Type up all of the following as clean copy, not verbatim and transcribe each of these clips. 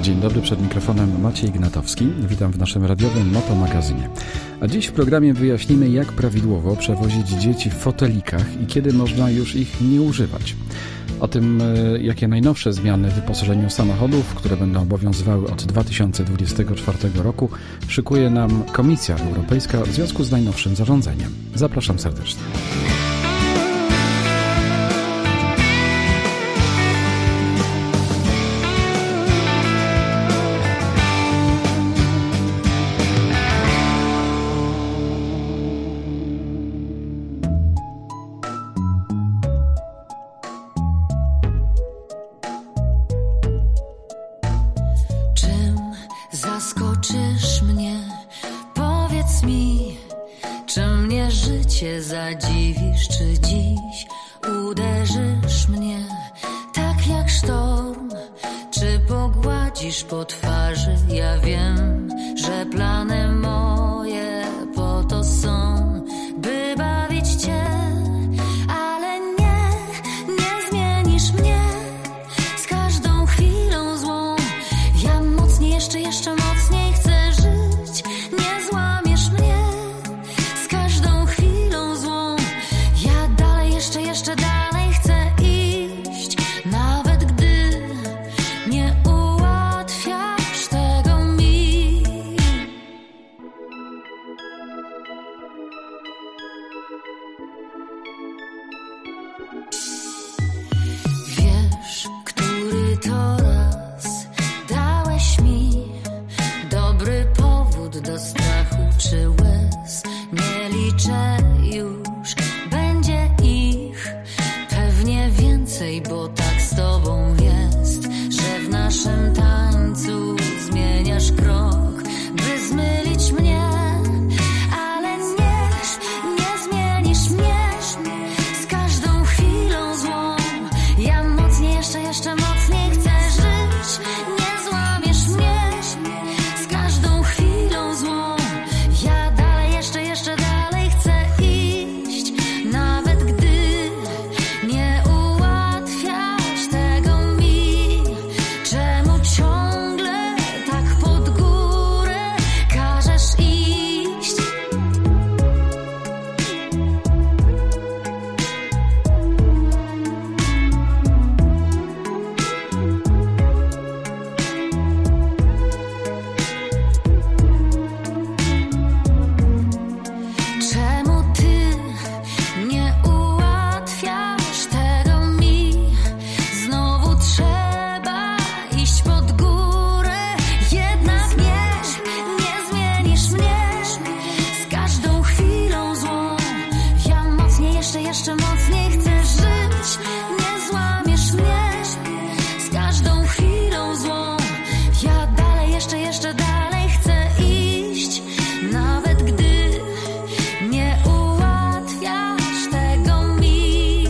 Dzień dobry, przed mikrofonem Maciej Gnatowski. Witam w naszym radiowym Motomagazynie. A dziś w programie wyjaśnimy, jak prawidłowo przewozić dzieci w fotelikach i kiedy można już ich nie używać. O tym, jakie najnowsze zmiany w wyposażeniu samochodów, które będą obowiązywały od 2024 roku, szykuje nam Komisja Europejska w związku z najnowszym zarządzeniem. Zapraszam serdecznie. Zaskoczysz mnie, powiedz mi, czy mnie życie zadziwisz, czy dziś uderzysz mnie tak jak sztorm, czy pogładzisz po twarzy. Ja wiem, że plany moje po to są, by bawić cię, ale nie zmienisz mnie z każdą chwilą złą. Ja mocniej, jeszcze mocniej chcę żyć. Nie złamiesz mnie z każdą chwilą złą. Ja dalej, jeszcze dalej chcę iść, nawet gdy nie ułatwiasz tego mi. Wiesz, który to raz dałeś mi dobry powód do strachu czy łez. Nie liczę już, będzie ich pewnie więcej, bo tak z tobą jest, że w naszym tańcu zmieniasz krok, by zmylić mnie, ale nie zmienisz mnie z każdą chwilą złą. Ja mocniej, jeszcze mocniej chcę żyć. Nie złamiesz mnie z każdą chwilą złą. Ja dalej, jeszcze dalej chcę iść, nawet gdy nie ułatwiasz tego mi. Czemu ciągle tak pod górę każesz iść? Czemu ty nie ułatwiasz tego mi? Znowu trzeba iść pod górę, jednak nie zmienisz mnie z każdą chwilą złą. Ja mocniej, jeszcze mocniej chcę żyć. Nie złamiesz mnie z każdą chwilą złą. Ja dalej, jeszcze dalej chcę iść, nawet gdy nie ułatwiasz tego mi.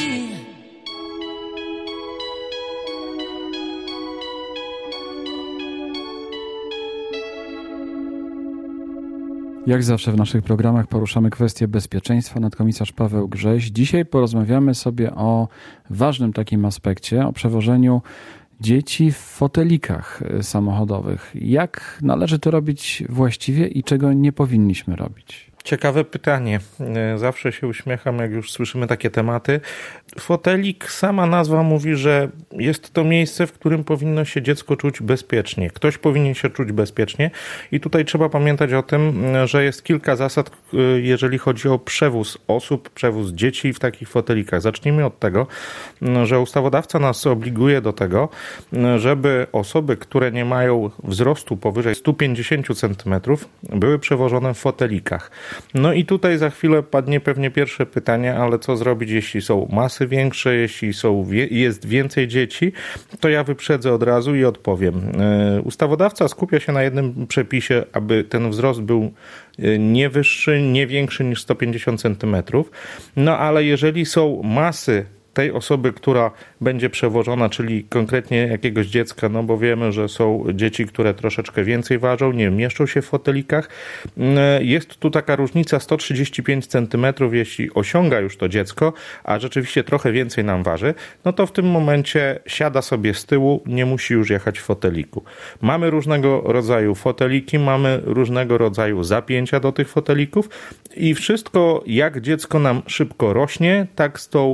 Jak zawsze w naszych programach poruszamy kwestię bezpieczeństwa. Nadkomisarz Paweł Grześ. Dzisiaj porozmawiamy sobie o ważnym takim aspekcie, o przewożeniu dzieci w fotelikach samochodowych. Jak należy to robić właściwie i czego nie powinniśmy robić? Ciekawe pytanie. Zawsze się uśmiecham, jak już słyszymy takie tematy. Fotelik, sama nazwa mówi, że jest to miejsce, w którym powinno się dziecko czuć bezpiecznie. Ktoś powinien się czuć bezpiecznie i tutaj trzeba pamiętać o tym, że jest kilka zasad, jeżeli chodzi o przewóz osób, przewóz dzieci w takich fotelikach. Zacznijmy od tego, że ustawodawca nas obliguje do tego, żeby osoby, które nie mają wzrostu powyżej 150 cm, były przewożone w fotelikach. No i tutaj za chwilę padnie pewnie pierwsze pytanie, ale co zrobić, jeśli są masy większe, jeśli jest więcej dzieci? To ja wyprzedzę od razu i odpowiem. Ustawodawca skupia się na jednym przepisie, aby ten wzrost był nie wyższy, nie większy niż 150 cm. No ale jeżeli są masy tej osoby, która będzie przewożona, czyli konkretnie jakiegoś dziecka, no bo wiemy, że są dzieci, które troszeczkę więcej ważą, nie mieszczą się w fotelikach. Jest tu taka różnica 135 cm, jeśli osiąga już to dziecko, a rzeczywiście trochę więcej nam waży, no to w tym momencie siada sobie z tyłu, nie musi już jechać w foteliku. Mamy różnego rodzaju foteliki, mamy różnego rodzaju zapięcia do tych fotelików i wszystko, jak dziecko nam szybko rośnie, tak z tą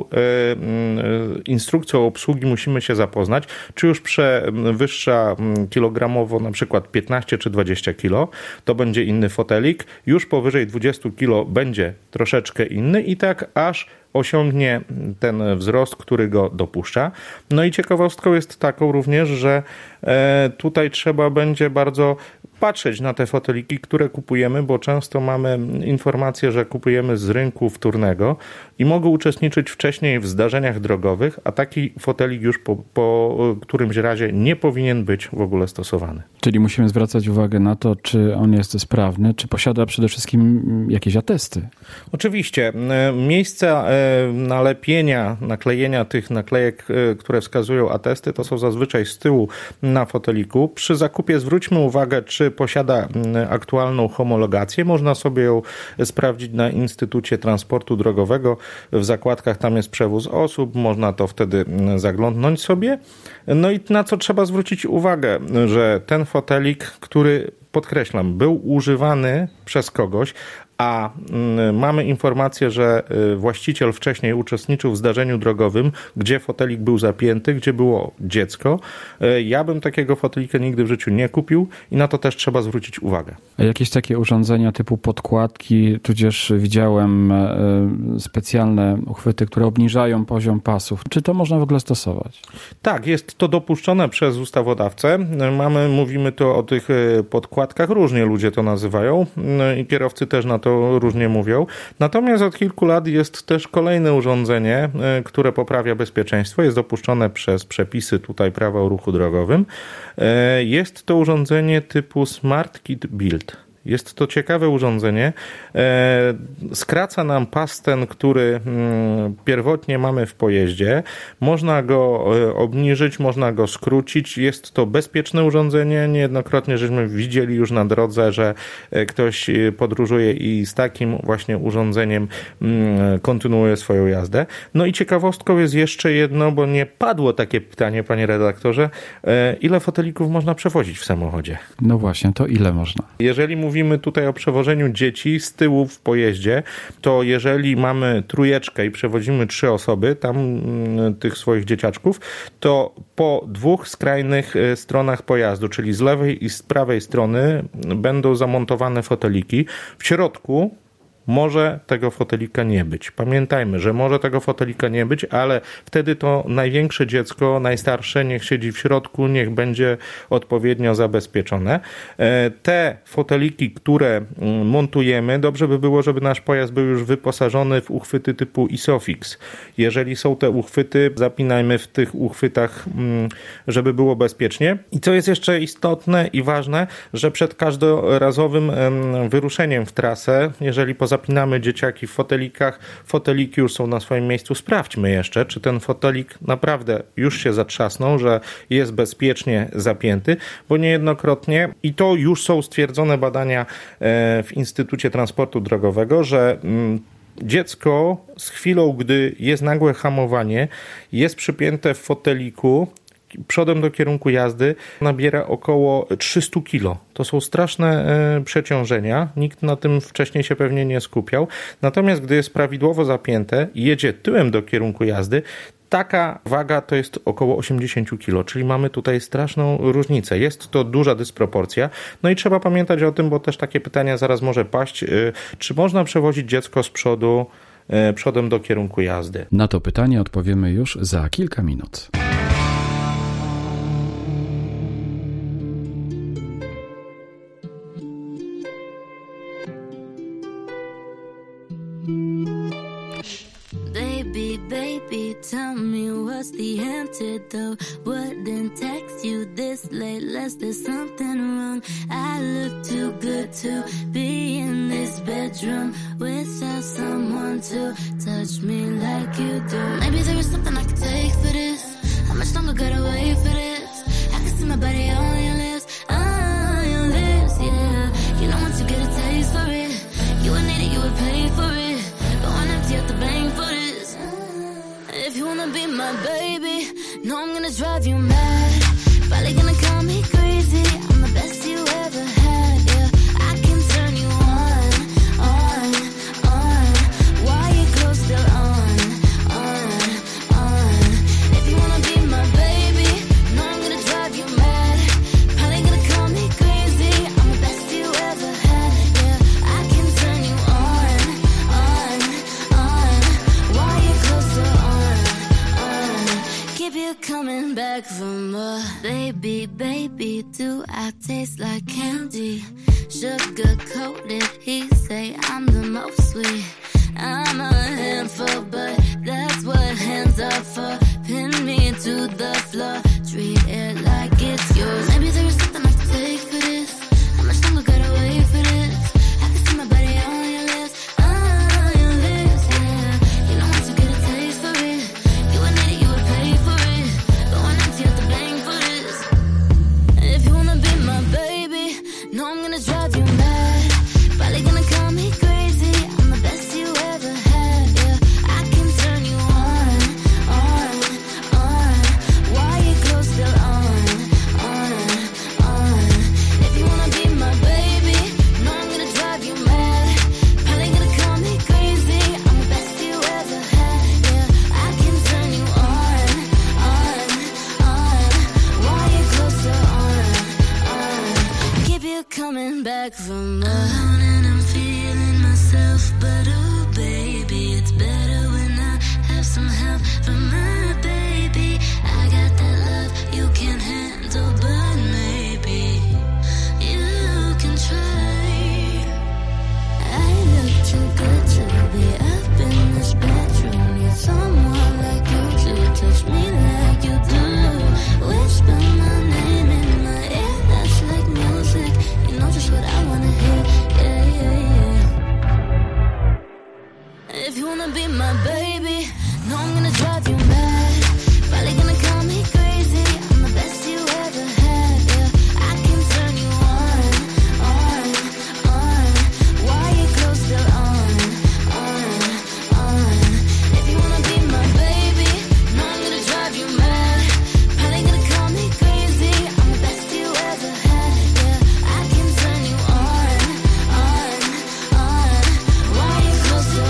instrukcją obsługi musimy się zapoznać, czy już przewyższa kilogramowo na przykład 15 czy 20 kg, to będzie inny fotelik, już powyżej 20 kg będzie troszeczkę inny i tak aż osiągnie ten wzrost, który go dopuszcza. No i ciekawostką jest taką również, że tutaj trzeba będzie bardzo patrzeć na te foteliki, które kupujemy, bo często mamy informację, że kupujemy z rynku wtórnego i mogą uczestniczyć wcześniej w zdarzeniach drogowych, a taki fotelik już po którymś razie nie powinien być w ogóle stosowany. Czyli musimy zwracać uwagę na to, czy on jest sprawny, czy posiada przede wszystkim jakieś atesty. Oczywiście. Miejsca nalepienia, naklejenia tych naklejek, które wskazują atesty, to są zazwyczaj z tyłu na foteliku. Przy zakupie zwróćmy uwagę, czy posiada aktualną homologację. Można sobie ją sprawdzić na Instytucie Transportu Drogowego. W zakładkach tam jest przewóz osób, można to wtedy zaglądnąć sobie. No i na co trzeba zwrócić uwagę, że ten fotelik, który, podkreślam, był używany przez kogoś, a mamy informację, że właściciel wcześniej uczestniczył w zdarzeniu drogowym, gdzie fotelik był zapięty, gdzie było dziecko. Ja bym takiego fotelika nigdy w życiu nie kupił i na to też trzeba zwrócić uwagę. A jakieś takie urządzenia typu podkładki, tudzież widziałem specjalne uchwyty, które obniżają poziom pasów. Czy to można w ogóle stosować? Tak, jest to dopuszczone przez ustawodawcę. Mówimy tu o tych podkładkach, różnie ludzie to nazywają i kierowcy też na to różnie mówią. Natomiast od kilku lat jest też kolejne urządzenie, które poprawia bezpieczeństwo. Jest dopuszczone przez przepisy tutaj prawa o ruchu drogowym. Jest to urządzenie typu Smart Kit Build. Jest to ciekawe urządzenie. Skraca nam pas ten, który pierwotnie mamy w pojeździe. Można go obniżyć, można go skrócić. Jest to bezpieczne urządzenie. Niejednokrotnie żeśmy widzieli już na drodze, że ktoś podróżuje i z takim właśnie urządzeniem kontynuuje swoją jazdę. No i ciekawostką jest jeszcze jedno, bo nie padło takie pytanie, panie redaktorze, ile fotelików można przewozić w samochodzie? No właśnie, to ile można? Jeżeli mówimy tutaj o przewożeniu dzieci z tyłu w pojeździe, to jeżeli mamy trójeczkę i przewozimy 3 osoby, tam tych swoich dzieciaczków, to po 2 skrajnych stronach pojazdu, czyli z lewej i z prawej strony będą zamontowane foteliki. W środku może tego fotelika nie być. Pamiętajmy, że może tego fotelika nie być, ale wtedy to największe dziecko, najstarsze, niech siedzi w środku, niech będzie odpowiednio zabezpieczone. Te foteliki, które montujemy, dobrze by było, żeby nasz pojazd był już wyposażony w uchwyty typu ISOFIX. Jeżeli są te uchwyty, zapinajmy w tych uchwytach, żeby było bezpiecznie. I co jest jeszcze istotne i ważne, że przed każdorazowym wyruszeniem w trasę, jeżeli zapinamy dzieciaki w fotelikach, foteliki już są na swoim miejscu, sprawdźmy jeszcze, czy ten fotelik naprawdę już się zatrzasnął, że jest bezpiecznie zapięty, bo niejednokrotnie, i to już są stwierdzone badania w Instytucie Transportu Drogowego, że dziecko z chwilą, gdy jest nagłe hamowanie, jest przypięte w foteliku, przodem do kierunku jazdy, nabiera około 300 kg. To są straszne przeciążenia. Nikt na tym wcześniej się pewnie nie skupiał. Natomiast gdy jest prawidłowo zapięte i jedzie tyłem do kierunku jazdy, taka waga to jest około 80 kg, czyli mamy tutaj straszną różnicę. Jest to duża dysproporcja. No i trzeba pamiętać o tym, bo też takie pytania zaraz może paść, czy można przewozić dziecko z przodu, przodem do kierunku jazdy? Na to pytanie odpowiemy już za kilka minut. Baby, tell me what's the antidote. Wouldn't text you this late unless there's something wrong. I look too good to be in this bedroom without someone to touch me like you do. Maybe there was something gotta wait for this. I can see my body on your lips, your lips, yeah. You know once you get a taste for it, you would need it, you would pay for it. Going empty at the bank for this. If you wanna be my baby, know I'm gonna drive you mad. Probably gonna call me crazy. I'm the best you ever had, yeah. I can turn you on. While your clothes still on. If you wanna be my baby, know I'm gonna drive you mad. Probably gonna call me crazy. I'm the best you ever had, yeah. I can turn you on. While your clothes still on. Keep you coming back for more. Baby, do I taste like candy? Sugar coated, he say I'm the most sweet. I'm a handful, but that's what hands are for. Pin me to the floor, treat it like it's yours. Maybe there is something I can take for this. How much longer gotta wait for this? I can see my body on your lips, yeah. You know once you get a taste for it, you would need it, you would pay for it. Going empty at the bank for this. If you wanna be my baby, know I'm gonna drive you mad. Probably gonna call me crazy. I'm the best you ever had, yeah. I can turn you on. While your clothes still on. If you wanna be my baby, know I'm gonna drive you mad. Probably gonna call me crazy. I'm the best you ever had, yeah. I can turn you on. While your clothes still on. Keep you coming back for more. And I'm feeling myself, but oh baby, it's better when I have some help from my baby. I got that love you can't handle, but maybe you can try. I look too good to be up in this bedroom. Need someone like you to touch me like you do. Whisper my name in my ear, that's like music. You know just what I wanna hear, yeah. If you wanna be my baby, know I'm gonna drive you mad. Probably gonna call me crazy. I'm the best you ever had, yeah. I can turn you on. While your clothes still on. If you wanna be my baby, know I'm gonna drive you mad. Probably gonna call me crazy. I'm the best you ever had, yeah. I can turn you on. While your clothes still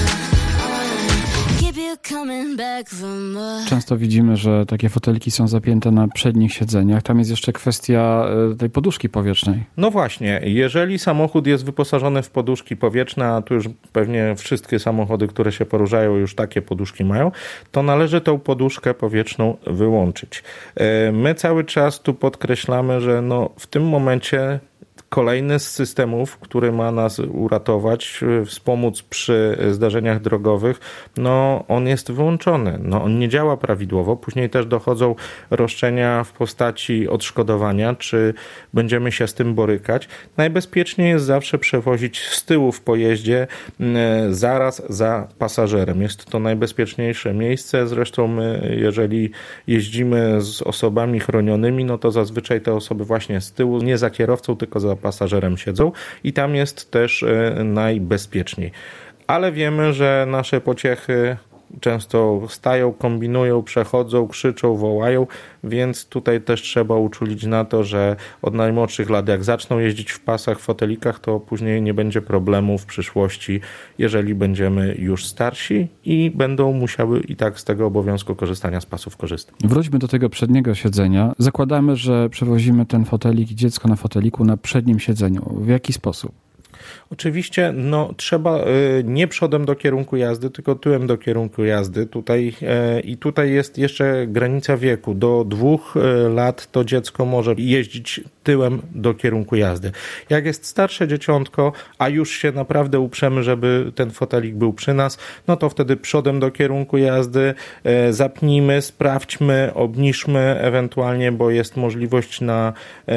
on. Keep you coming back for more. Często widzimy, że takie foteliki są zapięte na przednich siedzeniach. Tam jest jeszcze kwestia tej poduszki powietrznej. No właśnie, jeżeli samochód jest wyposażony w poduszki powietrzne, a tu już pewnie wszystkie samochody, które się poruszają, już takie poduszki mają, to należy tą poduszkę powietrzną wyłączyć. My cały czas tu podkreślamy, że no w tym momencie kolejny z systemów, który ma nas uratować, wspomóc przy zdarzeniach drogowych, no on jest wyłączony. No on nie działa prawidłowo. Później też dochodzą roszczenia w postaci odszkodowania, czy będziemy się z tym borykać. Najbezpieczniej jest zawsze przewozić z tyłu w pojeździe zaraz za pasażerem. Jest to najbezpieczniejsze miejsce. Zresztą my, jeżeli jeździmy z osobami chronionymi, no to zazwyczaj te osoby właśnie z tyłu, nie za kierowcą, tylko za pasażerem siedzą i tam jest też najbezpieczniej. Ale wiemy, że nasze pociechy często stają, kombinują, przechodzą, krzyczą, wołają, więc tutaj też trzeba uczulić na to, że od najmłodszych lat jak zaczną jeździć w pasach, w fotelikach, to później nie będzie problemu w przyszłości, jeżeli będziemy już starsi i będą musiały i tak z tego obowiązku korzystania z pasów korzystać. Wróćmy do tego przedniego siedzenia. Zakładamy, że przewozimy ten fotelik i dziecko na foteliku na przednim siedzeniu. W jaki sposób? Oczywiście trzeba nie przodem do kierunku jazdy, tylko tyłem do kierunku jazdy. Tutaj jest jeszcze granica wieku. Do 2 lat to dziecko może jeździć tyłem do kierunku jazdy. Jak jest starsze dzieciątko, a już się naprawdę uprzemy, żeby ten fotelik był przy nas, no to wtedy przodem do kierunku jazdy zapnijmy, sprawdźmy, obniżmy ewentualnie, bo jest możliwość na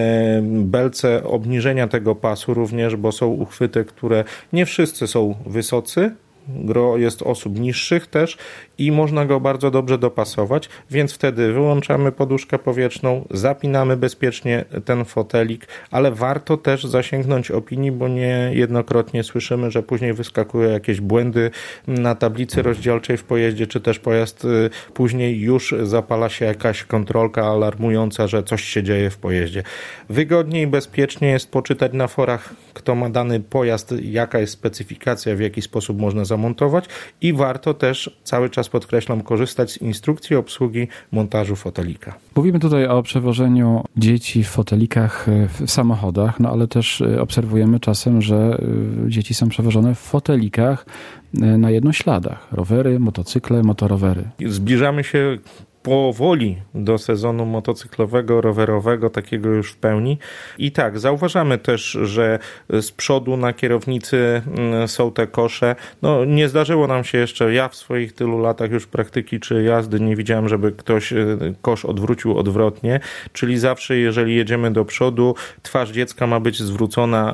belce obniżenia tego pasu również, bo są uchwyty, które nie wszyscy są wysocy, gro jest osób niższych też i można go bardzo dobrze dopasować, więc wtedy wyłączamy poduszkę powietrzną, zapinamy bezpiecznie ten fotelik, ale warto też zasięgnąć opinii, bo niejednokrotnie słyszymy, że później wyskakują jakieś błędy na tablicy rozdzielczej w pojeździe, czy też pojazd później już zapala się jakaś kontrolka alarmująca, że coś się dzieje w pojeździe. Wygodniej, bezpiecznie jest poczytać na forach, kto ma dany pojazd, jaka jest specyfikacja, w jaki sposób można zamontować i warto też, cały czas podkreślam, korzystać z instrukcji obsługi montażu fotelika. Mówimy tutaj o przewożeniu dzieci w fotelikach w samochodach, no ale też obserwujemy czasem, że dzieci są przewożone w fotelikach na jednośladach. Rowery, motocykle, motorowery. Zbliżamy się powoli do sezonu motocyklowego, rowerowego, takiego już w pełni. I tak, zauważamy też, że z przodu na kierownicy są te kosze. No, nie zdarzyło nam się jeszcze, ja w swoich tylu latach już praktyki czy jazdy nie widziałem, żeby ktoś kosz odwrócił odwrotnie, czyli zawsze jeżeli jedziemy do przodu, twarz dziecka ma być zwrócona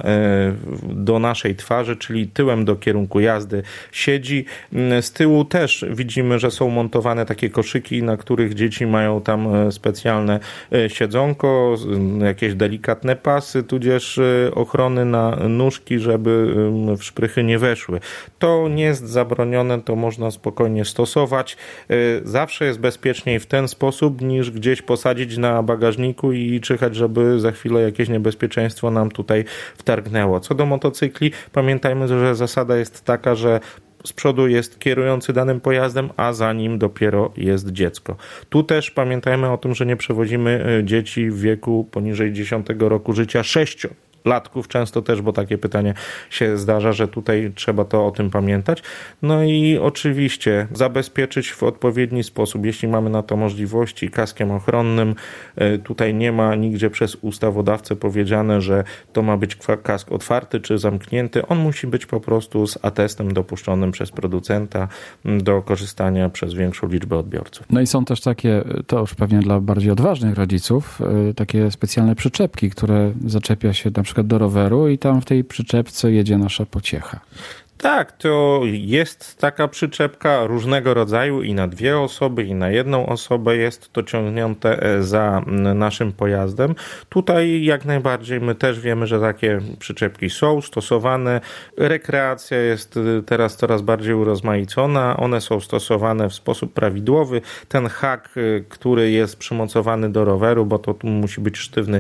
do naszej twarzy, czyli tyłem do kierunku jazdy siedzi. Z tyłu też widzimy, że są montowane takie koszyki, na których dzieci mają tam specjalne siedzonko, jakieś delikatne pasy, tudzież ochrony na nóżki, żeby w szprychy nie weszły. To nie jest zabronione, to można spokojnie stosować. Zawsze jest bezpieczniej w ten sposób, niż gdzieś posadzić na bagażniku i czyhać, żeby za chwilę jakieś niebezpieczeństwo nam tutaj wtargnęło. Co do motocykli, pamiętajmy, że zasada jest taka, że z przodu jest kierujący danym pojazdem, a za nim dopiero jest dziecko. Tu też pamiętajmy o tym, że nie przewozimy dzieci w wieku poniżej 10 roku życia, 6-latków często też, bo takie pytanie się zdarza, że tutaj trzeba to o tym pamiętać. No i oczywiście zabezpieczyć w odpowiedni sposób, jeśli mamy na to możliwości, kaskiem ochronnym. Tutaj nie ma nigdzie przez ustawodawcę powiedziane, że to ma być kask otwarty czy zamknięty. On musi być po prostu z atestem dopuszczonym przez producenta do korzystania przez większą liczbę odbiorców. No i są też takie, to już pewnie dla bardziej odważnych rodziców, takie specjalne przyczepki, które zaczepia się na przykład do roweru i tam w tej przyczepce jedzie nasza pociecha. Tak, to jest taka przyczepka różnego rodzaju i na 2 osoby, i na 1 osobę jest to ciągnięte za naszym pojazdem. Tutaj jak najbardziej my też wiemy, że takie przyczepki są stosowane. Rekreacja jest teraz coraz bardziej urozmaicona. One są stosowane w sposób prawidłowy. Ten hak, który jest przymocowany do roweru, bo to tu musi być sztywny,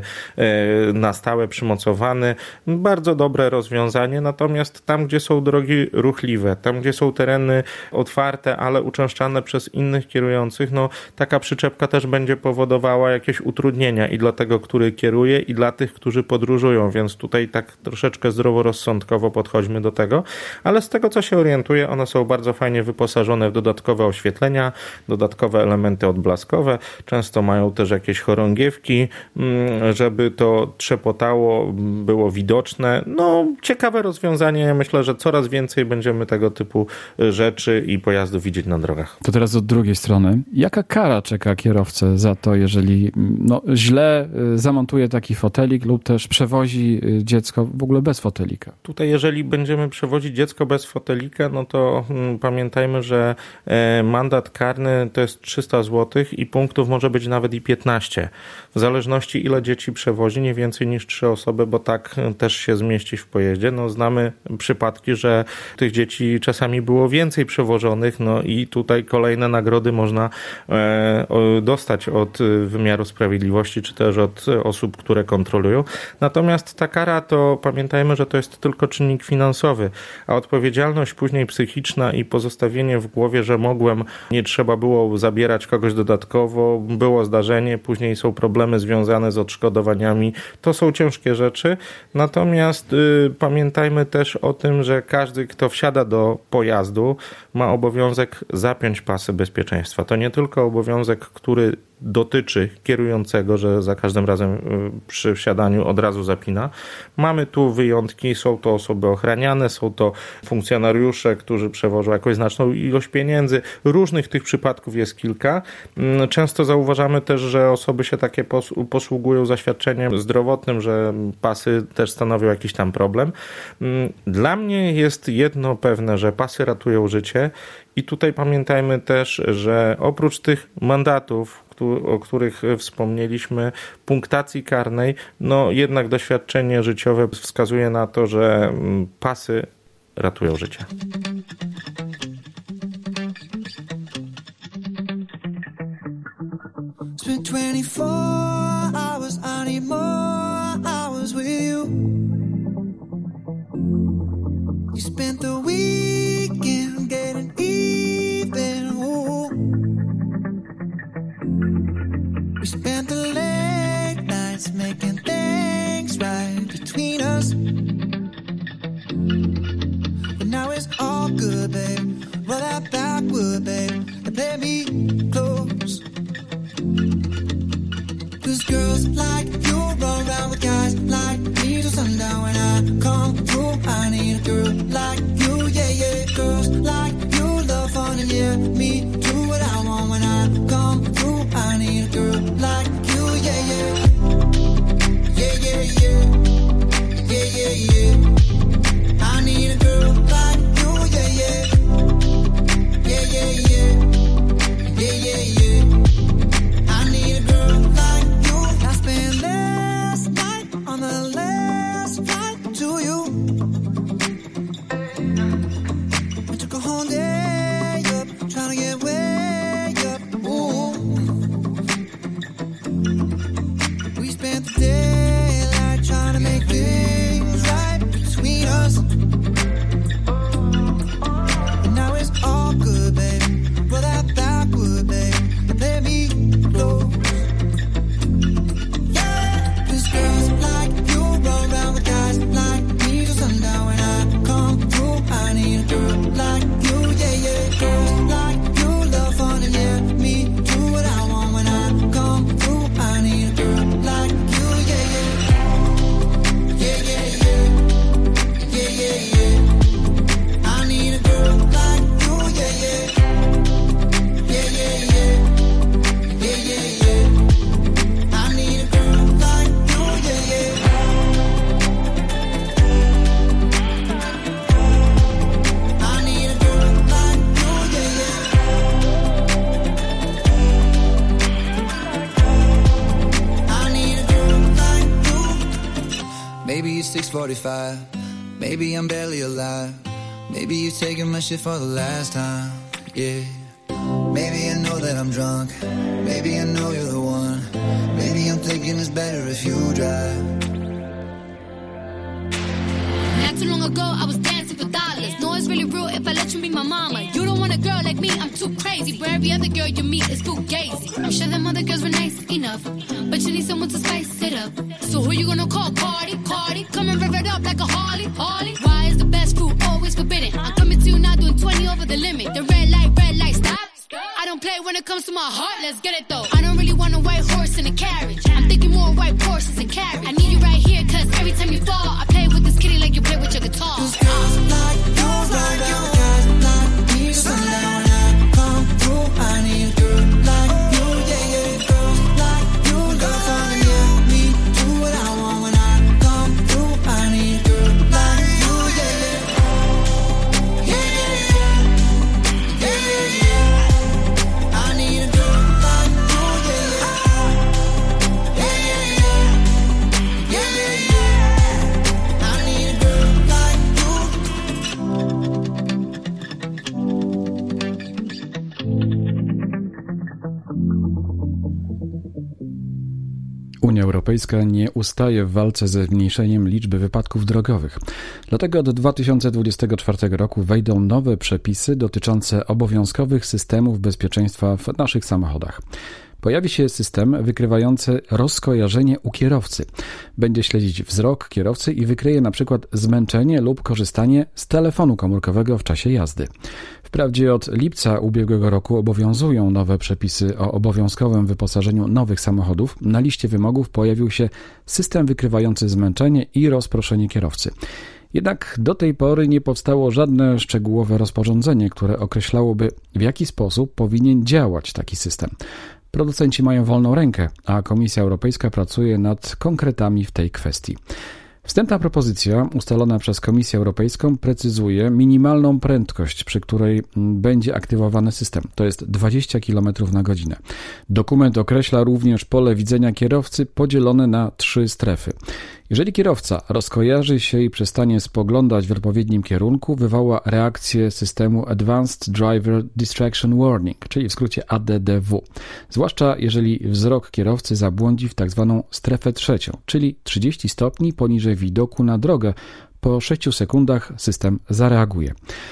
na stałe przymocowany. Bardzo dobre rozwiązanie. Natomiast tam, gdzie są drogi ruchliwe, tam gdzie są tereny otwarte, ale uczęszczane przez innych kierujących, no taka przyczepka też będzie powodowała jakieś utrudnienia i dla tego, który kieruje, i dla tych, którzy podróżują, więc tutaj tak troszeczkę zdroworozsądkowo podchodźmy do tego, ale z tego, co się orientuję, one są bardzo fajnie wyposażone w dodatkowe oświetlenia, dodatkowe elementy odblaskowe, często mają też jakieś chorągiewki, żeby to trzepotało, było widoczne. No, ciekawe rozwiązanie, myślę, że coraz więcej będziemy tego typu rzeczy i pojazdów widzieć na drogach. To teraz od drugiej strony. Jaka kara czeka kierowcę za to, jeżeli źle zamontuje taki fotelik lub też przewozi dziecko w ogóle bez fotelika? Tutaj jeżeli będziemy przewozić dziecko bez fotelika, no to pamiętajmy, że mandat karny to jest 300 zł i punktów może być nawet i 15. W zależności ile dzieci przewozi, nie więcej niż 3 osoby, bo tak też się zmieścić w pojeździe. No znamy przypadki, że tych dzieci czasami było więcej przewożonych, no i tutaj kolejne nagrody można dostać od wymiaru sprawiedliwości, czy też od osób, które kontrolują. Natomiast ta kara to pamiętajmy, że to jest tylko czynnik finansowy, a odpowiedzialność później psychiczna i pozostawienie w głowie, że nie trzeba było zabierać kogoś dodatkowo, było zdarzenie, później są problemy związane z odszkodowaniami, to są ciężkie rzeczy. Natomiast pamiętajmy też o tym, że każdy, kto wsiada do pojazdu, ma obowiązek zapiąć pasy bezpieczeństwa. To nie tylko obowiązek, który dotyczy kierującego, że za każdym razem przy wsiadaniu od razu zapina. Mamy tu wyjątki, są to osoby ochraniane, są to funkcjonariusze, którzy przewożą jakąś znaczną ilość pieniędzy. Różnych tych przypadków jest kilka. Często zauważamy też, że osoby się takie posługują zaświadczeniem zdrowotnym, że pasy też stanowią jakiś tam problem. Dla mnie jest jedno pewne, że pasy ratują życie i tutaj pamiętajmy też, że oprócz tych mandatów, o których wspomnieliśmy, punktacji karnej, no jednak doświadczenie życiowe wskazuje na to, że pasy ratują życie. Spent 24 hours, I need more hours with you. You spent the weekend getting even. Ooh. We spent the late nights making things right between us. But now it's all good, babe. Roll that backward, babe, and play me close. 'Cause girls like you run around with guys like me till sundown. When I come through, I need a girl like you, yeah, yeah. Girls like you love fun and yeah, me do what I want. When I come through, I need a girl like you, yeah, yeah. Yeah, yeah, yeah. Yeah, yeah, yeah. I need a girl like you, yeah, yeah. Yeah, yeah, yeah. Yeah, yeah, yeah. I need a girl like you. I spent last night on the last flight to you. I took a whole day up, trying to get way up. Ooh. We spent the daylight trying to make things right between us. And now it's all good, baby. Roll that backward, baby, and let me close. Yeah, 'cause girls like you run around with guys like me till sundown. When I come through, I need a girl like you, yeah, yeah. Girls like you love fun and yeah, me do what I want. When I come through, I need a girl like you, yeah, yeah. Yeah, yeah, yeah. Yeah, yeah, yeah. I need a girl like you, yeah, yeah. Yeah, yeah, yeah. Yeah, yeah, yeah. I need a girl like you, yeah, yeah. I need a girl like you, yeah, yeah. I need a girl like you. Maybe it's 6:45. Maybe I'm barely alive. Maybe you're taking my shit for the last time. Yeah. Maybe I know that I'm drunk. Maybe I know you're the one. Maybe I'm thinking it's better if you drive. Not too long ago, I was dancing for dollars. No, it's really real if I let you be my mama. You don't want a girl like me, I'm too crazy. Where every other girl you meet is fugazi. I'm sure them other girls were nice enough, but you need someone to spice it up. So who you gonna call? Cardi, Cardi. Come and rev it up like a Harley, Harley. Why is the best fruit always forbidden? I'm coming to you now doing 20 over the limit. The red light, stop. I don't play when it comes to my heart, let's get it though. I don't really want a white horse in a carriage. I'm thinking more white horses and carriage. I need you right here, cause every time you fall, I play with this kitty like you play with your guitar. 'Cause girls like you run around with guys like me till sundown. When I come through, I need a girl like you, yeah, yeah. Girls like you love fun and yeah, me do what I want. When I come through, I need a girl like you, yeah, yeah. Yeah, yeah, yeah. Yeah, yeah, yeah. I need a girl like you, yeah, yeah. Yeah, yeah, yeah. Yeah, yeah, yeah. I need a girl like you. Unia Europejska nie ustaje w walce ze zmniejszeniem liczby wypadków drogowych. Dlatego od 2024 roku wejdą nowe przepisy dotyczące obowiązkowych systemów bezpieczeństwa w naszych samochodach. Pojawi się system wykrywający rozkojarzenie u kierowcy. Będzie śledzić wzrok kierowcy i wykryje na przykład zmęczenie lub korzystanie z telefonu komórkowego w czasie jazdy. Wprawdzie od lipca ubiegłego roku obowiązują nowe przepisy o obowiązkowym wyposażeniu nowych samochodów. Na liście wymogów pojawił się system wykrywający zmęczenie i rozproszenie kierowcy. Jednak do tej pory nie powstało żadne szczegółowe rozporządzenie, które określałoby, w jaki sposób powinien działać taki system. Producenci mają wolną rękę, a Komisja Europejska pracuje nad konkretami w tej kwestii. Wstępna propozycja ustalona przez Komisję Europejską precyzuje minimalną prędkość, przy której będzie aktywowany system. To jest 20 km na godzinę. Dokument określa również pole widzenia kierowcy podzielone na 3 strefy. Jeżeli kierowca rozkojarzy się i przestanie spoglądać w odpowiednim kierunku, wywoła reakcję systemu Advanced Driver Distraction Warning, czyli w skrócie ADDW. Zwłaszcza jeżeli wzrok kierowcy zabłądzi w tzw. strefę trzecią, czyli 30 stopni poniżej widoku na drogę. Po 6 sekundach system zareaguje.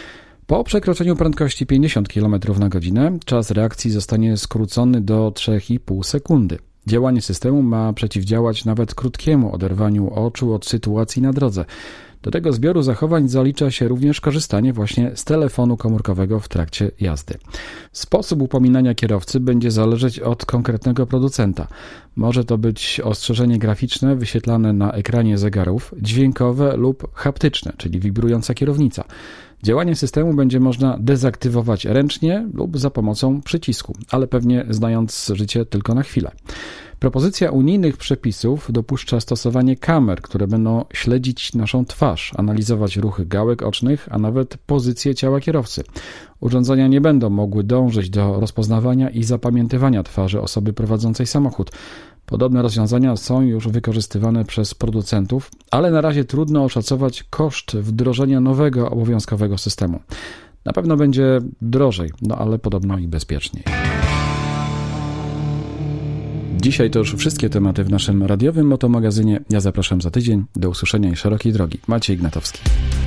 Po przekroczeniu prędkości 50 km na godzinę czas reakcji zostanie skrócony do 3,5 sekundy. Działanie systemu ma przeciwdziałać nawet krótkiemu oderwaniu oczu od sytuacji na drodze. Do tego zbioru zachowań zalicza się również korzystanie właśnie z telefonu komórkowego w trakcie jazdy. Sposób upominania kierowcy będzie zależeć od konkretnego producenta. Może to być ostrzeżenie graficzne wyświetlane na ekranie zegarów, dźwiękowe lub haptyczne, czyli wibrująca kierownica. Działanie systemu będzie można dezaktywować ręcznie lub za pomocą przycisku, ale pewnie znając życie tylko na chwilę. Propozycja unijnych przepisów dopuszcza stosowanie kamer, które będą śledzić naszą twarz, analizować ruchy gałek ocznych, a nawet pozycję ciała kierowcy. Urządzenia nie będą mogły dążyć do rozpoznawania i zapamiętywania twarzy osoby prowadzącej samochód. Podobne rozwiązania są już wykorzystywane przez producentów, ale na razie trudno oszacować koszt wdrożenia nowego obowiązkowego systemu. Na pewno będzie drożej, ale podobno i bezpieczniej. Dzisiaj to już wszystkie tematy w naszym radiowym motomagazynie. Ja zapraszam za tydzień. Do usłyszenia i szerokiej drogi. Maciej Ignatowski.